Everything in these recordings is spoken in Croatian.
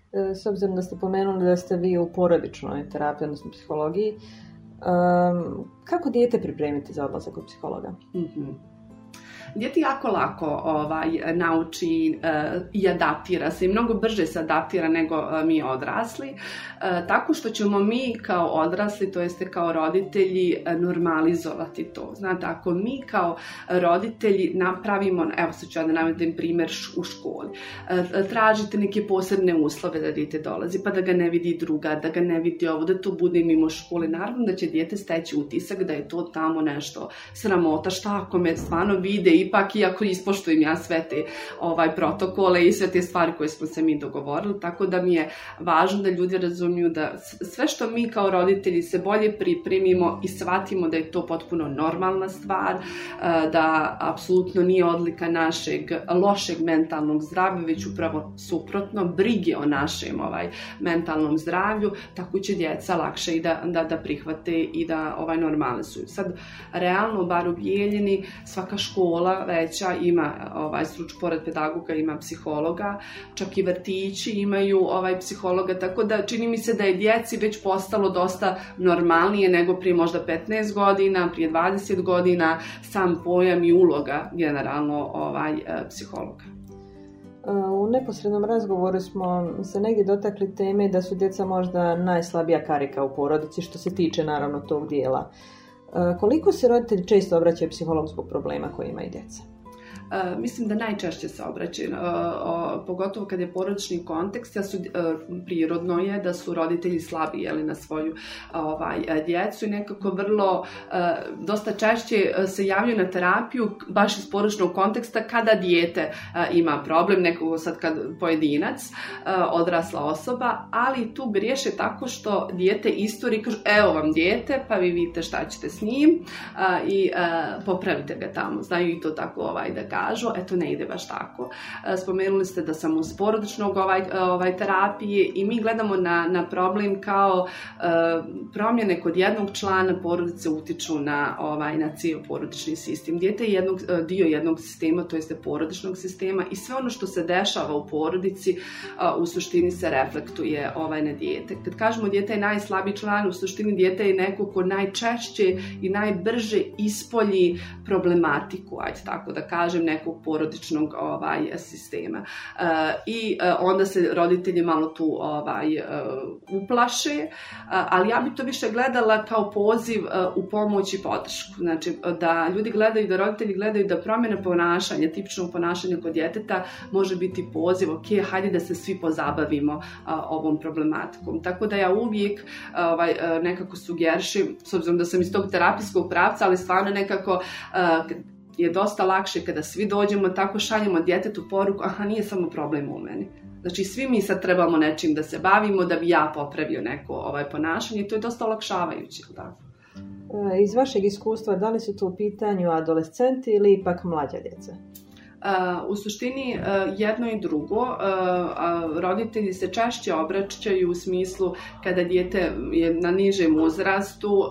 S obzirom da ste pomenuli da ste vi u porodičnoj terapiji, odnosno psihologiji, kako dijete pripremiti za odlazak kod psihologa? Dijete jako lako nauči i adaptira se i mnogo brže se adaptira nego mi odrasli, tako što ćemo mi kao odrasli, to jeste kao roditelji, normalizovati to. Znate, ako mi kao roditelji napravimo, evo sad ću ja da navedem primjer u školi, tražite neke posebne uslove da dijete dolazi, pa da ga ne vidi druga, da ga ne vidi ovo, da to bude mimo škole, naravno da će dijete steći utisak da je to tamo nešto sramota, šta ako me stvarno vide, ipak iako ispoštujem ja sve te protokole i sve te stvari koje smo se mi dogovorili, tako da mi je važno da ljudi razumiju da sve što mi kao roditelji se bolje pripremimo i shvatimo da je to potpuno normalna stvar, da apsolutno nije odlika našeg lošeg mentalnog zdravlja, već upravo suprotno, brige o našem mentalnom zdravlju, tako će djeca lakše i da prihvate i da normalizuju. Sad, realno, bar u Bijeljini, svaka škola veća ima pored pedagoga ima psihologa, čak i vrtići imaju psihologa, tako da čini mi se da je djeci već postalo dosta normalnije nego prije možda 15 godina, prije 20 godina, sam pojam i uloga generalno psihologa. U neposrednom razgovoru smo se negdje dotakli teme da su djeca možda najslabija karika u porodici, što se tiče naravno tog dijela. Koliko se roditelji često obraćaju psihologu zbog problema koje imaju djeca? Mislim da najčešće se obraćaju, pogotovo kad je porodični kontekst, prirodno je da su roditelji slabi na svoju djecu i nekako dosta češće se javljaju na terapiju baš iz porodičnog konteksta kada dijete ima problem, nekako sad kad pojedinac, odrasla osoba, ali tu griješe tako što dijete istori, kažu evo vam dijete, pa vi vidite šta ćete s njim i popravite ga tamo, znaju i to tako da kažu, eto ne ide baš tako. Spomenuli ste da sam uz porodičnog terapije i mi gledamo na problem kao promjene kod jednog člana porodice utiču na cijel porodični sistem. Dijete je dio jednog sistema, to jeste porodičnog sistema i sve ono što se dešava u porodici u suštini se reflektuje na dijete. Kad kažemo dijete je najslabiji član, u suštini dijete je neko ko najčešće i najbrže ispolji problematiku, ajde tako da kažem, nekog porodičnog sistema. I onda se roditelji malo tu uplaše, ali ja bi to više gledala kao poziv u pomoć i podršku. Znači, da ljudi gledaju, da roditelji gledaju da promjena ponašanja, tipičnog ponašanja kod djeteta može biti poziv, ok, hajde da se svi pozabavimo ovom problematikom. Tako da ja uvijek nekako sugerišem, s obzirom da sam iz tog terapijskog pravca, ali stvarno nekako je dosta lakše kada svi dođemo, tako šaljemo djetetu poruku, aha, nije samo problem u meni. Znači, svi mi sad trebamo nečim da se bavimo, da bi ja popravio neko ponašanje i to je dosta olakšavajuće. Da? Iz vašeg iskustva, da li su to u pitanju adolescenti ili ipak mlađa djeca? U suštini jedno i drugo. Roditelji se češće obraćaju u smislu kada dijete je na nižem uzrastu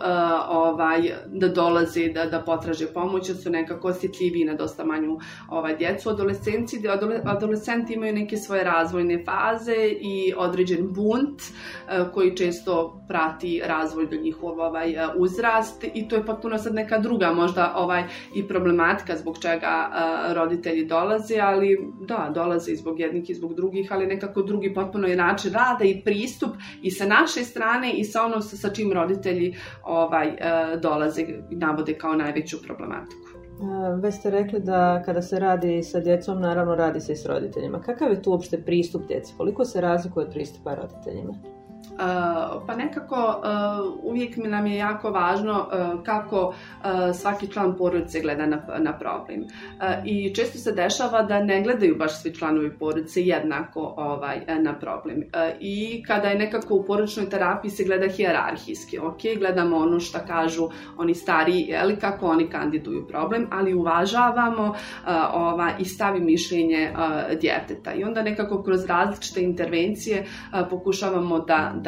da dolaze, da potraže pomoć, da su nekako osjetljiviji na dosta manju djecu. Adolescenti imaju neke svoje razvojne faze i određen bunt koji često prati razvoj do njihov uzrast i to je potpuno sad neka druga možda i problematika zbog čega roditelji dolaze, ali da, dolaze i zbog jednih i zbog drugih, ali nekako drugi potpuno je način rada i pristup i sa naše strane i sa ono sa čim roditelji dolaze i navode kao najveću problematiku. Već ste rekli da kada se radi sa djecom, naravno radi se i s roditeljima. Kakav je tu uopšte pristup djeci? Koliko se razlikuje od pristupa roditeljima? Pa nekako uvijek nam je jako važno kako svaki član porodice gleda na problem. I često se dešava da ne gledaju baš svi članovi porodice jednako na problem. I kada je nekako u porodičnoj terapiji se gleda hijerarhijski. Ok, gledamo ono što kažu oni stariji, kako oni kandiduju problem, ali uvažavamo i stavi mišljenje djeteta. I onda nekako kroz različite intervencije pokušavamo da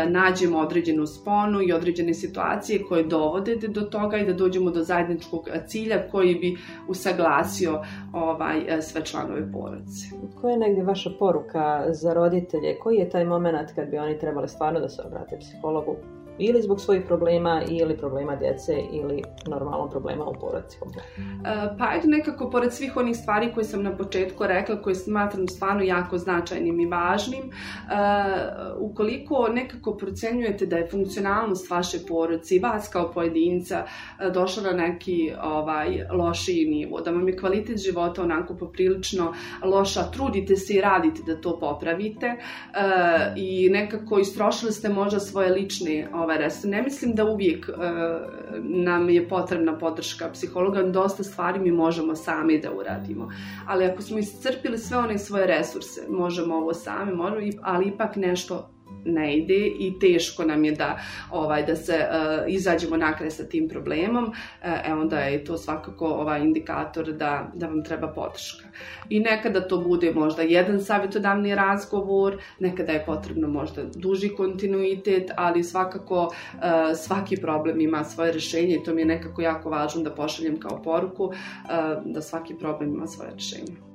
da nađemo određenu sponu i određene situacije koje dovode do toga i da dođemo do zajedničkog cilja koji bi usaglasio sve članove porodice. Koja je negdje vaša poruka za roditelje? Koji je taj moment kad bi oni trebali stvarno da se obrate psihologu? Ili zbog svojih problema, ili problema djece, ili normalno problema u porodici? Pa ajde nekako, pored svih onih stvari koje sam na početku rekla, koje smatram stvarno jako značajnim i važnim, ukoliko nekako procenjujete da je funkcionalnost vaše porodice i vas kao pojedinca došla na neki lošiji nivo, da vam je kvalitet života onako poprilično loša, trudite se i radite da to popravite i nekako istrošili ste možda svoje lične ne mislim da uvijek nam je potrebna podrška psihologa, dosta stvari mi možemo sami da uradimo. Ali ako smo iscrpili sve one svoje resurse, možemo ovo sami, ali ipak nešto ne ide i teško nam je da se izađemo na kraj sa tim problemom, onda je to svakako indikator da vam treba podrška. I nekada to bude možda jedan savjetodavni razgovor, nekada je potrebno možda duži kontinuitet, ali svakako svaki problem ima svoje rješenje i to mi je nekako jako važno da pošaljem kao poruku, da svaki problem ima svoje rješenje.